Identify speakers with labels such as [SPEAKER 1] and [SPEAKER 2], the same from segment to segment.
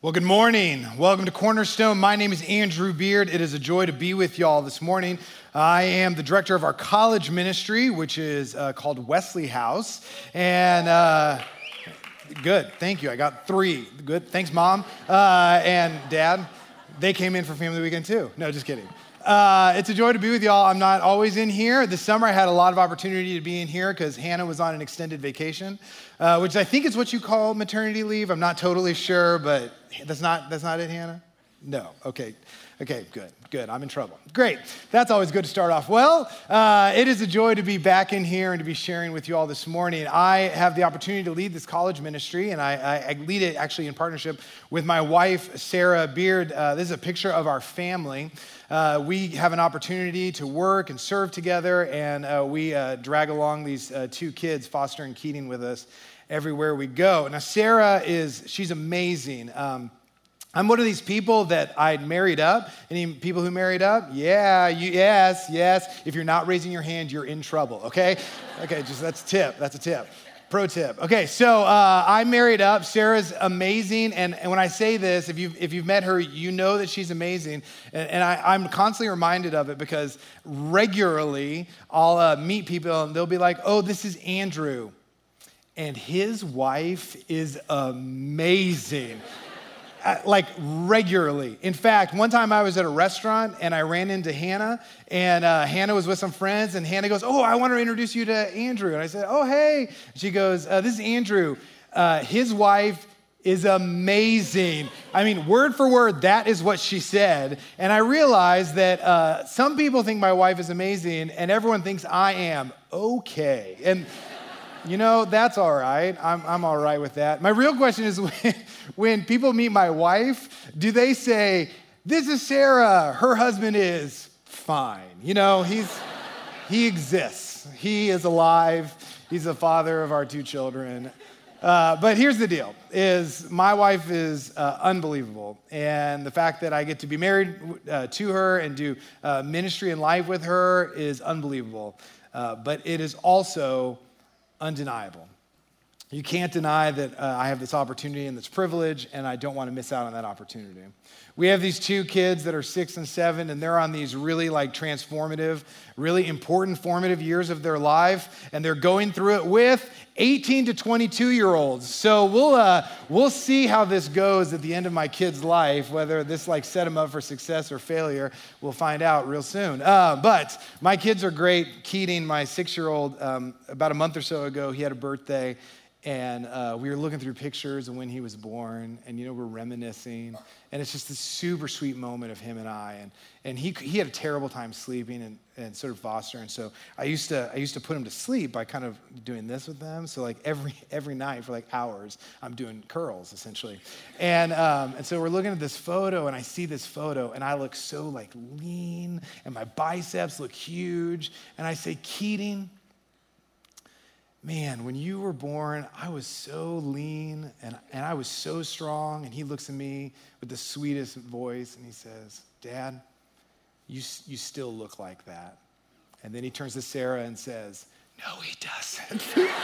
[SPEAKER 1] Well, good morning. Welcome to Cornerstone. My name is Andrew Beard. It is a joy to be with y'all this morning. I am the director of our college ministry, which is called Wesley House. And good, thank you. I got 3. Good, thanks, Mom and Dad. They came in for family weekend too. No, just kidding. It's a joy to be with y'all. I'm not always in here. This summer I had a lot of opportunity to be in here because Hannah was on an extended vacation, which I think is what you call maternity leave. I'm not totally sure, but that's not it, Hannah? No, okay, good. I'm in trouble. Great, that's always good to start off. Well, it is a joy to be back in here and to be sharing with you all this morning. I have the opportunity to lead this college ministry, and I lead it actually in partnership with my wife, Sarah Beard. This is a picture of our family. We have an opportunity to work and serve together, and we drag along these 2 kids, Foster and Keating, with us everywhere we go. Now, she's amazing. I'm one of these people that I'd married up. Any people who married up? Yeah, yes. If you're not raising your hand, you're in trouble, okay? Okay, that's a tip. Pro tip. Okay, so I married up. Sarah's amazing, and when I say this, if you've met her, you know that she's amazing, and I'm constantly reminded of it because regularly I'll meet people and they'll be like, "Oh, this is Andrew, and his wife is amazing." Like regularly. In fact, one time I was at a restaurant and I ran into Hannah, and Hannah was with some friends, and Hannah goes, "Oh, I want to introduce you to Andrew." And I said, "Oh, hey." She goes, "This is Andrew. His wife is amazing." I mean, word for word, that is what she said. And I realized that some people think my wife is amazing and everyone thinks I am okay. And you know, that's all right. I'm all right with that. My real question is when people meet my wife, do they say, "This is Sarah, her husband is fine"? You know, he exists. He is alive. He's the father of our 2 children. But here's the deal, is my wife is unbelievable. And the fact that I get to be married to her and do ministry and life with her is unbelievable. But it is also undeniable. You can't deny that I have this opportunity and this privilege, and I don't want to miss out on that opportunity. We have these 2 kids that are 6 and 7, and they're on these really transformative, really important formative years of their life, and they're going through it with 18 to 22-year-olds. So we'll see how this goes at the end of my kid's life, whether this set them up for success or failure. We'll find out real soon. But my kids are great. Keating, my 6-year-old, about a month or so ago, he had a birthday, and we were looking through pictures of when he was born, and we're reminiscing, and it's just this super sweet moment of him and I, and he had a terrible time sleeping, and sort of Foster, and so I used to put him to sleep by kind of doing this with them. So every night for hours, I'm doing curls essentially, and so we're looking at this photo, and I see this photo, and I look so lean, and my biceps look huge, and I say, "Keating, man, when you were born, I was so lean and I was so strong." And he looks at me with the sweetest voice and he says, "Dad, you still look like that." And then he turns to Sarah and says, "No, he doesn't."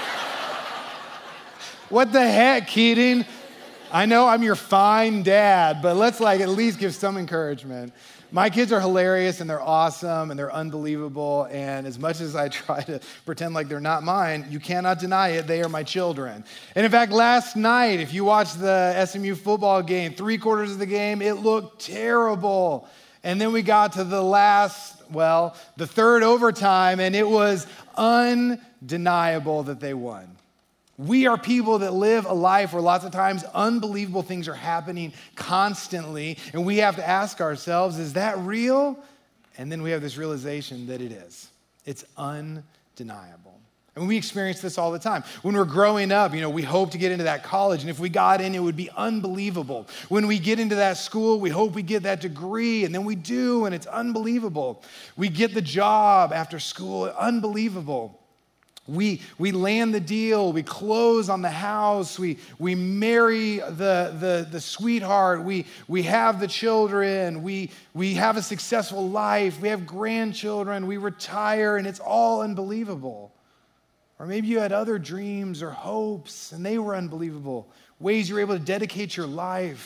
[SPEAKER 1] What the heck, Keating? I know I'm your fine dad, but let's at least give some encouragement. My kids are hilarious, and they're awesome, and they're unbelievable, and as much as I try to pretend like they're not mine, you cannot deny it, they are my children. And in fact, last night, if you watched the SMU football game, 3/4 of the game, it looked terrible. And then we got to the 3rd overtime, and it was undeniable that they won. We are people that live a life where lots of times unbelievable things are happening constantly, and we have to ask ourselves, is that real? And then we have this realization that it is. It's undeniable. And we experience this all the time. When we're growing up, we hope to get into that college, and if we got in, it would be unbelievable. When we get into that school, we hope we get that degree, and then we do, and it's unbelievable. We get the job after school, unbelievable. We land the deal, we close on the house, we marry the sweetheart, we have the children, we have a successful life, we have grandchildren, we retire, and it's all unbelievable. Or maybe you had other dreams or hopes, and they were unbelievable. Ways you were able to dedicate your life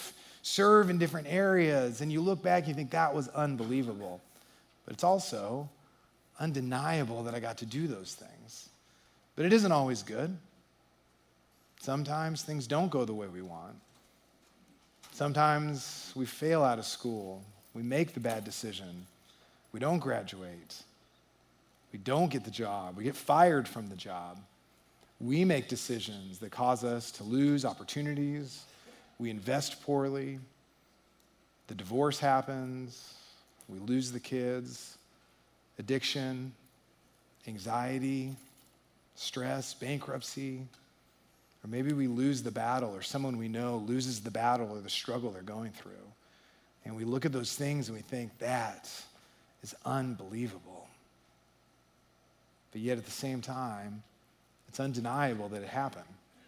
[SPEAKER 1] serve in different areas, and you look back and you think that was unbelievable. But it's also undeniable that I got to do those things. But it isn't always good. Sometimes things don't go the way we want. Sometimes we fail out of school. We make the bad decision. We don't graduate. We don't get the job. We get fired from the job. We make decisions that cause us to lose opportunities. We invest poorly. The divorce happens. We lose the kids. Addiction, anxiety, stress, bankruptcy. Or maybe we lose the battle, or someone we know loses the battle or the struggle they're going through. And we look at those things and we think, that is unbelievable. But yet at the same time, it's undeniable that it happened.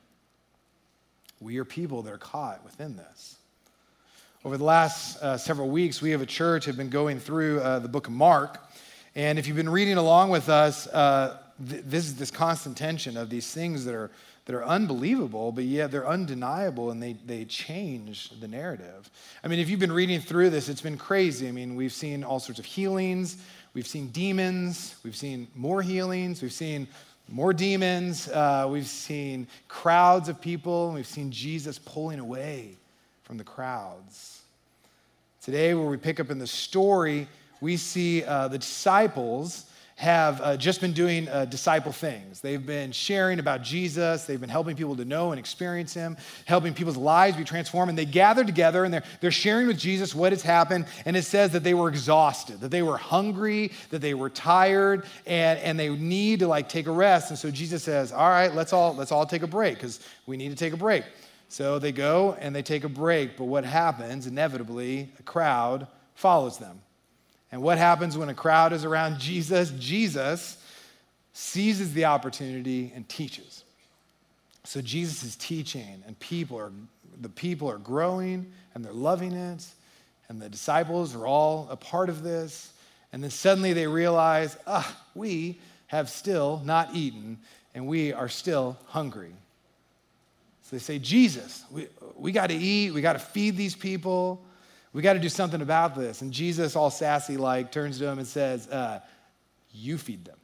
[SPEAKER 1] We are people that are caught within this. Over the last several weeks, we have a church have been going through the book of Mark. And if you've been reading along with us, this is this constant tension of these things that are unbelievable, but yet they're undeniable, and they change the narrative. I mean, if you've been reading through this, it's been crazy. I mean, we've seen all sorts of healings. We've seen demons. We've seen more healings. We've seen more demons. We've seen crowds of people. We've seen Jesus pulling away from the crowds. Today, where we pick up in the story, we see the disciples have just been doing disciple things. They've been sharing about Jesus. They've been helping people to know and experience him, helping people's lives be transformed. And they gathered together, and they're sharing with Jesus what has happened. And it says that they were exhausted, that they were hungry, that they were tired, and they need to take a rest. And so Jesus says, all right, let's all take a break, because we need to take a break. So they go and they take a break. But what happens? Inevitably, a crowd follows them. And what happens when a crowd is around Jesus? Jesus seizes the opportunity and teaches. So Jesus is teaching, and the people are growing, and they're loving it, and the disciples are all a part of this. And then suddenly they realize, we have still not eaten, and we are still hungry. So they say, Jesus, we got to eat, we got to feed these people. We got to do something about this. And Jesus, all sassy turns to him and says, you feed them.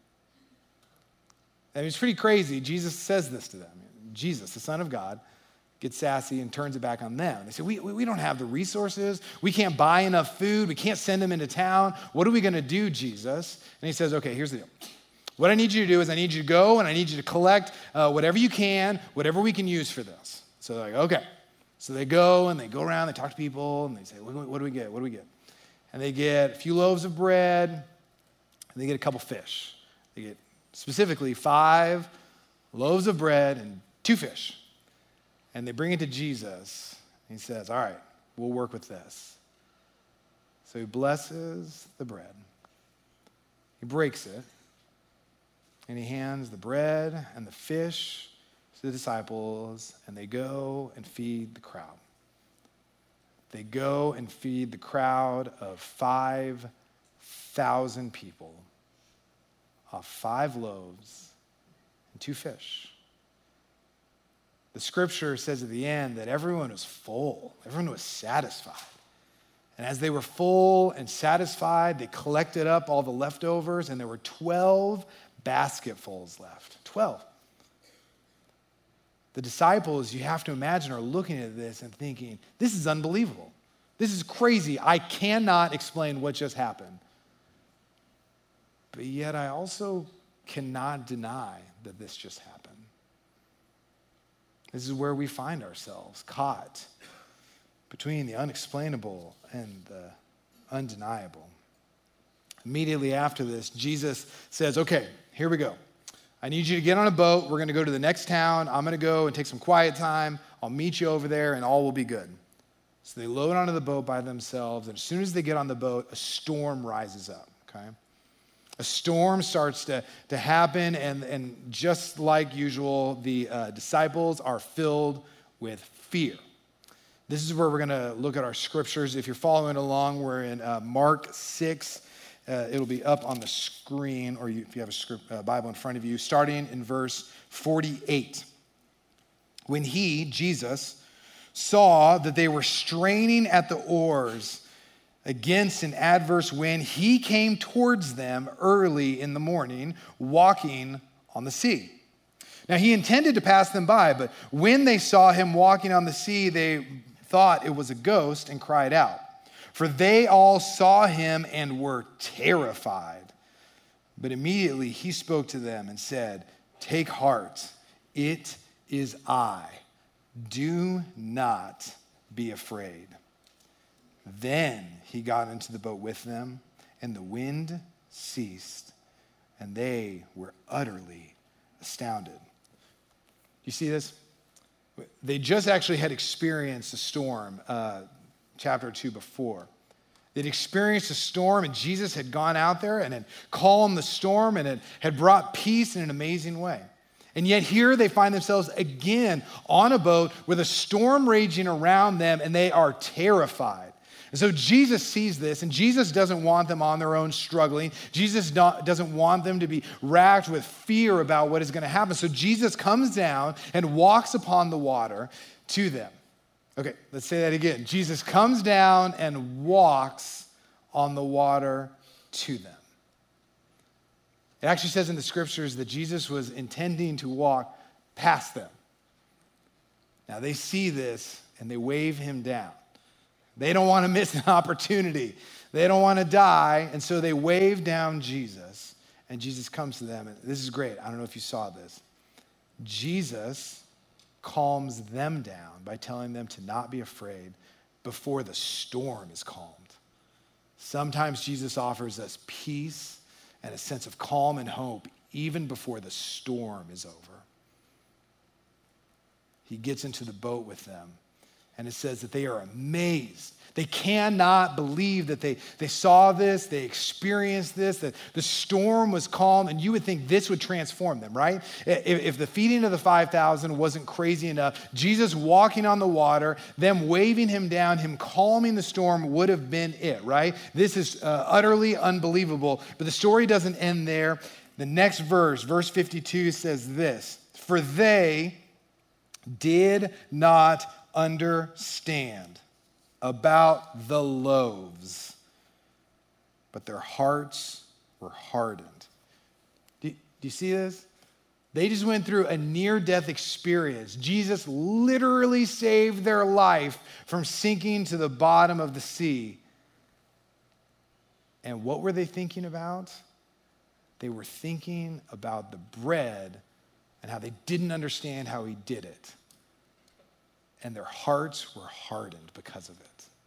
[SPEAKER 1] I mean, it's pretty crazy. Jesus says this to them. Jesus, the Son of God, gets sassy and turns it back on them. They say, we don't have the resources. We can't buy enough food. We can't send them into town. What are we going to do, Jesus? And he says, okay, here's the deal. What I need you to do is I need you to go and I need you to collect whatever you can, whatever we can use for this. So they're like, okay. So they go and they go around, they talk to people, and they say, what do we get? What do we get? And they get a few loaves of bread, and they get a couple fish. They get specifically 5 loaves of bread and 2 fish. And they bring it to Jesus. And he says, all right, we'll work with this. So he blesses the bread. He breaks it. And he hands the bread and the fish to the disciples, and they go and feed the crowd. They go and feed the crowd of 5,000 people off 5 loaves and 2 fish. The scripture says at the end that everyone was full. Everyone was satisfied. And as they were full and satisfied, they collected up all the leftovers, and there were 12 basketfuls left. 12. The disciples, you have to imagine, are looking at this and thinking, this is unbelievable. This is crazy. I cannot explain what just happened. But yet I also cannot deny that this just happened. This is where we find ourselves, caught between the unexplainable and the undeniable. Immediately after this, Jesus says, okay, here we go. I need you to get on a boat. We're going to go to the next town. I'm going to go and take some quiet time. I'll meet you over there, and all will be good. So they load onto the boat by themselves, and as soon as they get on the boat, a storm rises up, okay? A storm starts to happen, and just like usual, the disciples are filled with fear. This is where we're going to look at our scriptures. If you're following along, we're in Mark 6. It'll be up on the screen, or if you have a Bible in front of you, starting in verse 48. When he, Jesus, saw that they were straining at the oars against an adverse wind, he came towards them early in the morning, walking on the sea. Now he intended to pass them by, but when they saw him walking on the sea, they thought it was a ghost and cried out. For they all saw him and were terrified. But immediately he spoke to them and said, "Take heart, it is I. Do not be afraid." Then he got into the boat with them, and the wind ceased, and they were utterly astounded. You see this? They just actually had experienced a storm, chapter 2 before. They'd experienced a storm, and Jesus had gone out there and had calmed the storm and had brought peace in an amazing way. And yet here they find themselves again on a boat with a storm raging around them, and they are terrified. And so Jesus sees this, and Jesus doesn't want them on their own struggling. Jesus doesn't want them to be racked with fear about what is going to happen. So Jesus comes down and walks upon the water to them. Okay, let's say that again. Jesus comes down and walks on the water to them. It actually says in the scriptures that Jesus was intending to walk past them. Now they see this and they wave him down. They don't want to miss an opportunity. They don't want to die, and so they wave down Jesus, and Jesus comes to them. And this is great. I don't know if you saw this. Jesus calms them down by telling them to not be afraid before the storm is calmed. Sometimes Jesus offers us peace and a sense of calm and hope even before the storm is over. He gets into the boat with them, and it says that they are amazed. They cannot believe that they saw this, they experienced this, that the storm was calm, and you would think this would transform them, right? If the feeding of the 5,000 wasn't crazy enough, Jesus walking on the water, them waving him down, him calming the storm would have been it, right? This is utterly unbelievable, but the story doesn't end there. The next verse, verse 52 says this, "For they did not understand about the loaves, but their hearts were hardened." Do you see this? They just went through a near-death experience. Jesus literally saved their life from sinking to the bottom of the sea. And what were they thinking about? They were thinking about the bread and how they didn't understand how he did it. And their hearts were hardened because of it.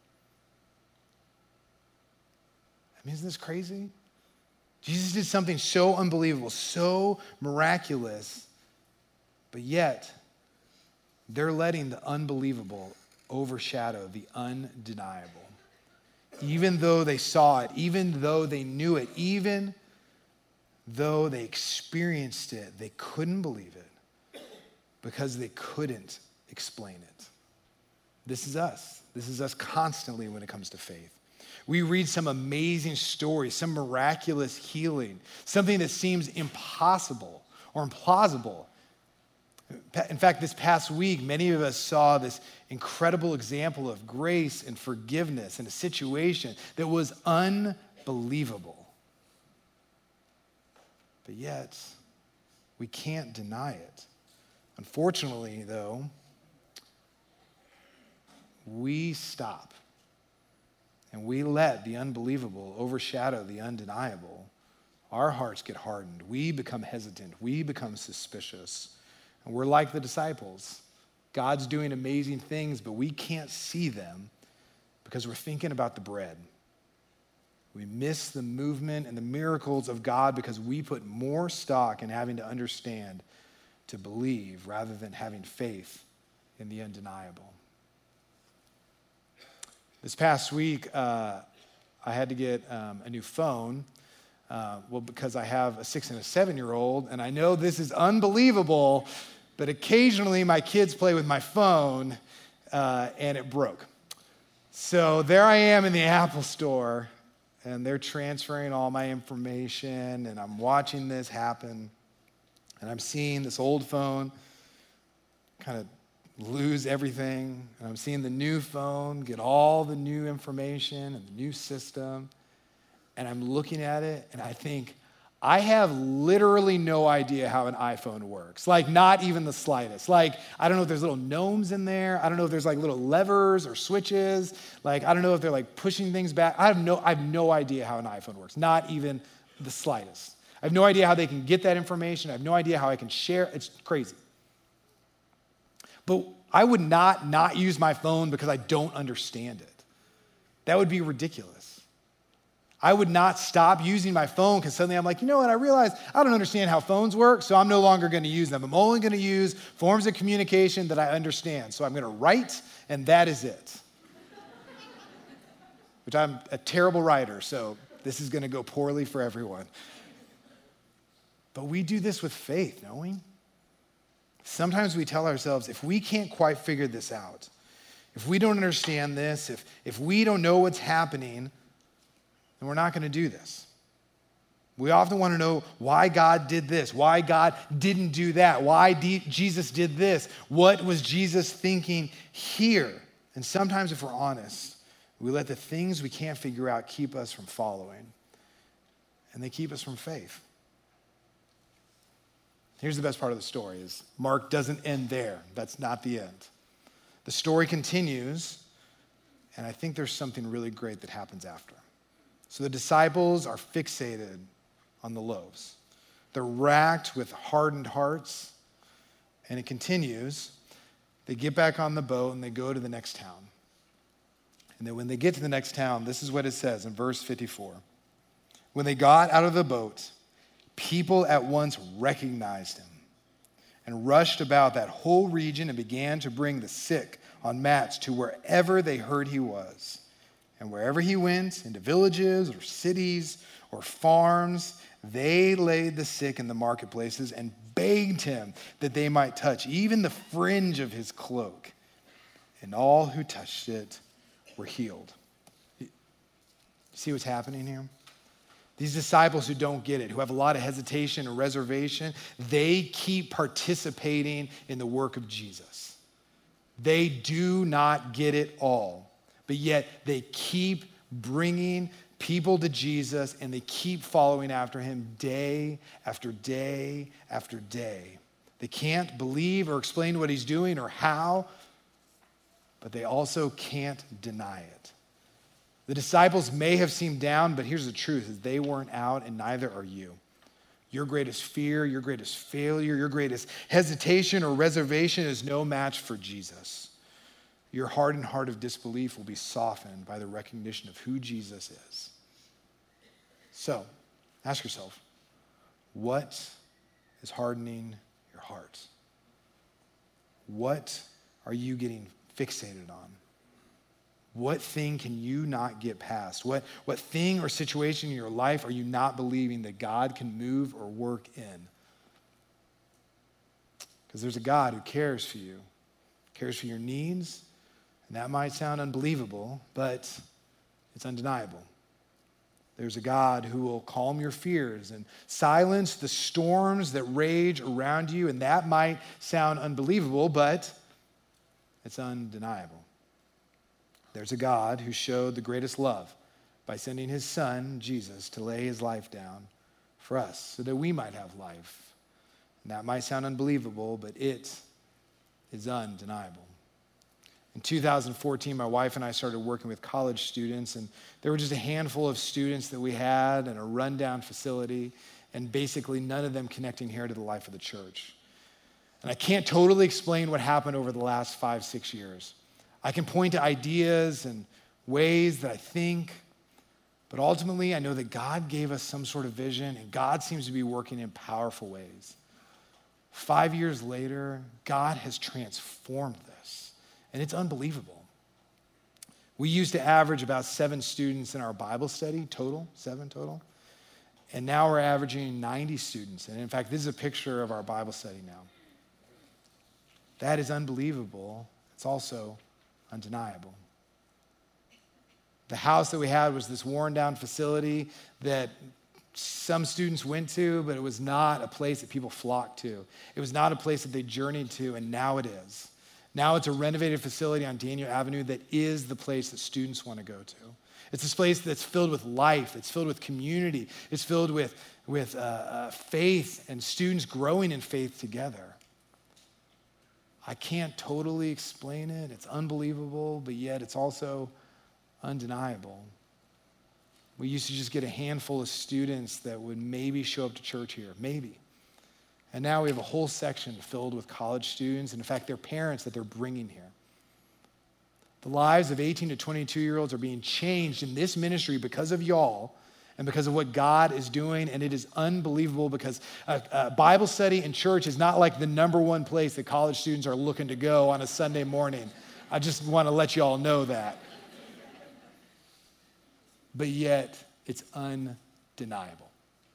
[SPEAKER 1] I mean, isn't this crazy? Jesus did something so unbelievable, so miraculous, but yet they're letting the unbelievable overshadow the undeniable. Even though they saw it, even though they knew it, even though they experienced it, they couldn't believe it because they couldn't explain it. This is us. This is us constantly when it comes to faith. We read some amazing stories, some miraculous healing, something that seems impossible or implausible. In fact, this past week, many of us saw this incredible example of grace and forgiveness in a situation that was unbelievable. But yet, we can't deny it. Unfortunately, though, we stop and we let the unbelievable overshadow the undeniable. Our hearts get hardened. We become hesitant. We become suspicious. And we're like the disciples. God's doing amazing things, but we can't see them because we're thinking about the bread. We miss the movement and the miracles of God because we put more stock in having to understand to believe rather than having faith in the undeniable. This past week, I had to get a new phone, because I have a 6 and a 7-year-old, and I know this is unbelievable, but occasionally my kids play with my phone, and it broke. So there I am in the Apple store, and they're transferring all my information, and I'm watching this happen, and I'm seeing this old phone kind of lose everything. And I'm seeing the new phone get all the new information and the new system. And I'm looking at it and I think, I have literally no idea how an iPhone works. Like, not even the slightest. Like, I don't know if there's little gnomes in there. I don't know if there's like little levers or switches. Like, I don't know if they're like pushing things back. I have no idea how an iPhone works. Not even the slightest. I have no idea how they can get that information. I have no idea how I can share. It's crazy. But I would not use my phone because I don't understand it. That would be ridiculous. I would not stop using my phone because suddenly I'm like, you know what, I realize I don't understand how phones work, so I'm no longer going to use them. I'm only going to use forms of communication that I understand. So I'm going to write, and that is it. Which I'm a terrible writer, so this is going to go poorly for everyone. But we do this with faith, don't we? Sometimes we tell ourselves, if we can't quite figure this out, if we don't understand this, if we don't know what's happening, then we're not going to do this. We often want to know why God did this, why God didn't do that, why Jesus did this, what was Jesus thinking here? And sometimes, if we're honest, we let the things we can't figure out keep us from following, and they keep us from faith. Here's the best part of the story is Mark doesn't end there. That's not the end. The story continues, and I think there's something really great that happens after. So the disciples are fixated on the loaves. They're racked with hardened hearts, and it continues. They get back on the boat and they go to the next town. And then when they get to the next town, this is what it says in verse 54. When they got out of the boat, people at once recognized him and rushed about that whole region and began to bring the sick on mats to wherever they heard he was. And wherever he went, into villages or cities or farms, they laid the sick in the marketplaces and begged him that they might touch even the fringe of his cloak. And all who touched it were healed. See what's happening here? These disciples who don't get it, who have a lot of hesitation or reservation, they keep participating in the work of Jesus. They do not get it all. But yet they keep bringing people to Jesus and they keep following after him day after day after day. They can't believe or explain what he's doing or how, but they also can't deny it. The disciples may have seemed down, but here's the truth, is they weren't out and neither are you. Your greatest fear, your greatest failure, your greatest hesitation or reservation is no match for Jesus. Your hardened heart of disbelief will be softened by the recognition of who Jesus is. So, ask yourself, what is hardening your heart? What are you getting fixated on? What thing can you not get past? What thing or situation in your life are you not believing that God can move or work in? Because there's a God who cares for you, cares for your needs. And that might sound unbelievable, but it's undeniable. There's a God who will calm your fears and silence the storms that rage around you. And that might sound unbelievable, but it's undeniable. There's a God who showed the greatest love by sending his son, Jesus, to lay his life down for us so that we might have life. And that might sound unbelievable, but it is undeniable. In 2014, my wife and I started working with college students, and there were just a handful of students that we had in a rundown facility, and basically none of them connecting here to the life of the church. And I can't totally explain what happened over the last 5-6 years. I can point to ideas and ways that I think, but ultimately I know that God gave us some sort of vision, and God seems to be working in powerful ways. 5 years later, God has transformed this. And it's unbelievable. We used to average about 7 students in our Bible study total, 7 total. And now we're averaging 90 students. And in fact, this is a picture of our Bible study now. That is unbelievable. It's also undeniable. The house that we had was this worn down facility that some students went to, but it was not a place that people flocked to. It was not a place that they journeyed to, and now it is. Now it's a renovated facility on Daniel Avenue that is the place that students want to go to. It's this place that's filled with life. It's filled with community. It's filled with faith and students growing in faith together. I can't totally explain it. It's unbelievable, but yet it's also undeniable. We used to just get a handful of students that would maybe show up to church here, maybe. And now we have a whole section filled with college students, and in fact, their parents that they're bringing here. The lives of 18 to 22-year-olds are being changed in this ministry because of y'all and because of what God is doing, and it is unbelievable because a Bible study in church is not like the number one place that college students are looking to go on a Sunday morning. I just want to let you all know that. But yet, it's undeniable.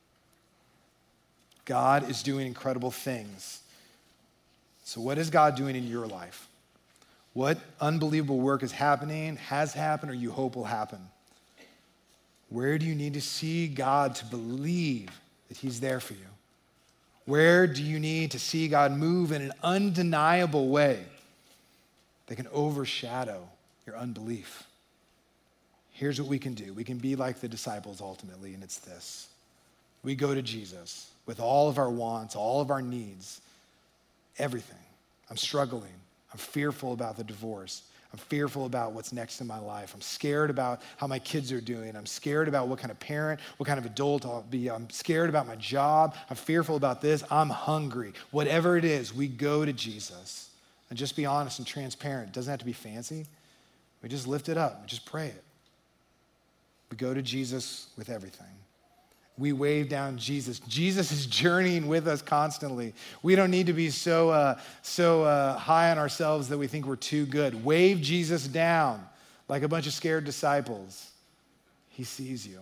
[SPEAKER 1] God is doing incredible things. So what is God doing in your life? What unbelievable work is happening, has happened, or you hope will happen? Where do you need to see God to believe that he's there for you? Where do you need to see God move in an undeniable way that can overshadow your unbelief? Here's what we can do. We can be like the disciples ultimately, and it's this. We go to Jesus with all of our wants, all of our needs, everything. I'm struggling. I'm fearful about the divorce. I'm fearful about what's next in my life. I'm scared about how my kids are doing. I'm scared about what kind of parent, what kind of adult I'll be. I'm scared about my job. I'm fearful about this. I'm hungry. Whatever it is, we go to Jesus. And just be honest and transparent. It doesn't have to be fancy. We just lift it up. We just pray it. We go to Jesus with everything. We wave down Jesus. Jesus is journeying with us constantly. We don't need to be so high on ourselves that we think we're too good. Wave Jesus down like a bunch of scared disciples. He sees you.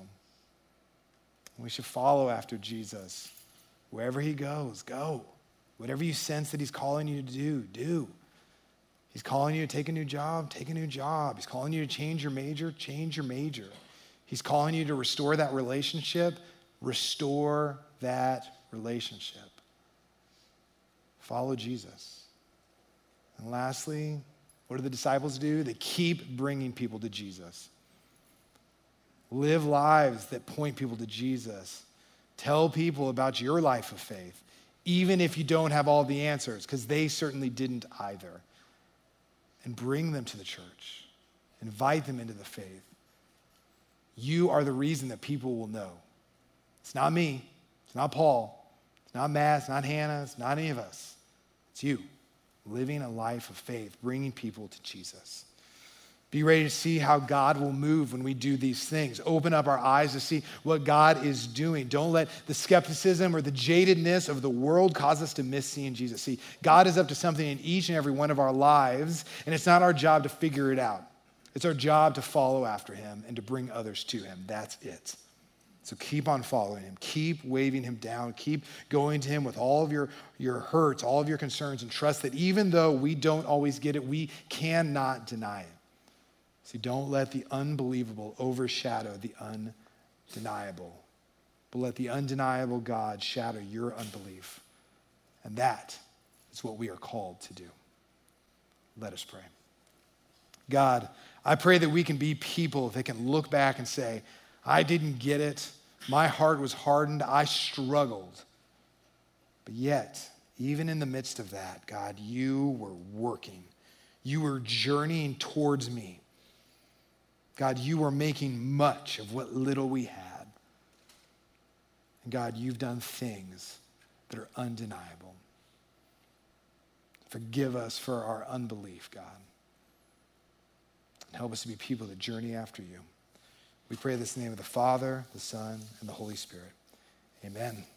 [SPEAKER 1] We should follow after Jesus. Wherever he goes, go. Whatever you sense that he's calling you to do, do. He's calling you to take a new job, take a new job. He's calling you to change your major, change your major. He's calling you to restore that relationship. Restore that relationship. Follow Jesus. And lastly, what do the disciples do? They keep bringing people to Jesus. Live lives that point people to Jesus. Tell people about your life of faith, even if you don't have all the answers, because they certainly didn't either. And bring them to the church. Invite them into the faith. You are the reason that people will know. It's not me. It's not Paul. It's not Matt. It's not Hannah. It's not any of us. It's you living a life of faith, bringing people to Jesus. Be ready to see how God will move when we do these things. Open up our eyes to see what God is doing. Don't let the skepticism or the jadedness of the world cause us to miss seeing Jesus. See, God is up to something in each and every one of our lives, and it's not our job to figure it out. It's our job to follow after him and to bring others to him. That's it. So keep on following him. Keep waving him down. Keep going to him with all of your hurts, all of your concerns, and trust that even though we don't always get it, we cannot deny it. See, don't let the unbelievable overshadow the undeniable, but let the undeniable God shadow your unbelief. And that is what we are called to do. Let us pray. God, I pray that we can be people that can look back and say, I didn't get it. My heart was hardened. I struggled. But yet, even in the midst of that, God, you were working. You were journeying towards me. God, you were making much of what little we had. And God, you've done things that are undeniable. Forgive us for our unbelief, God. And help us to be people that journey after you. We pray this in the name of the Father, the Son, and the Holy Spirit. Amen.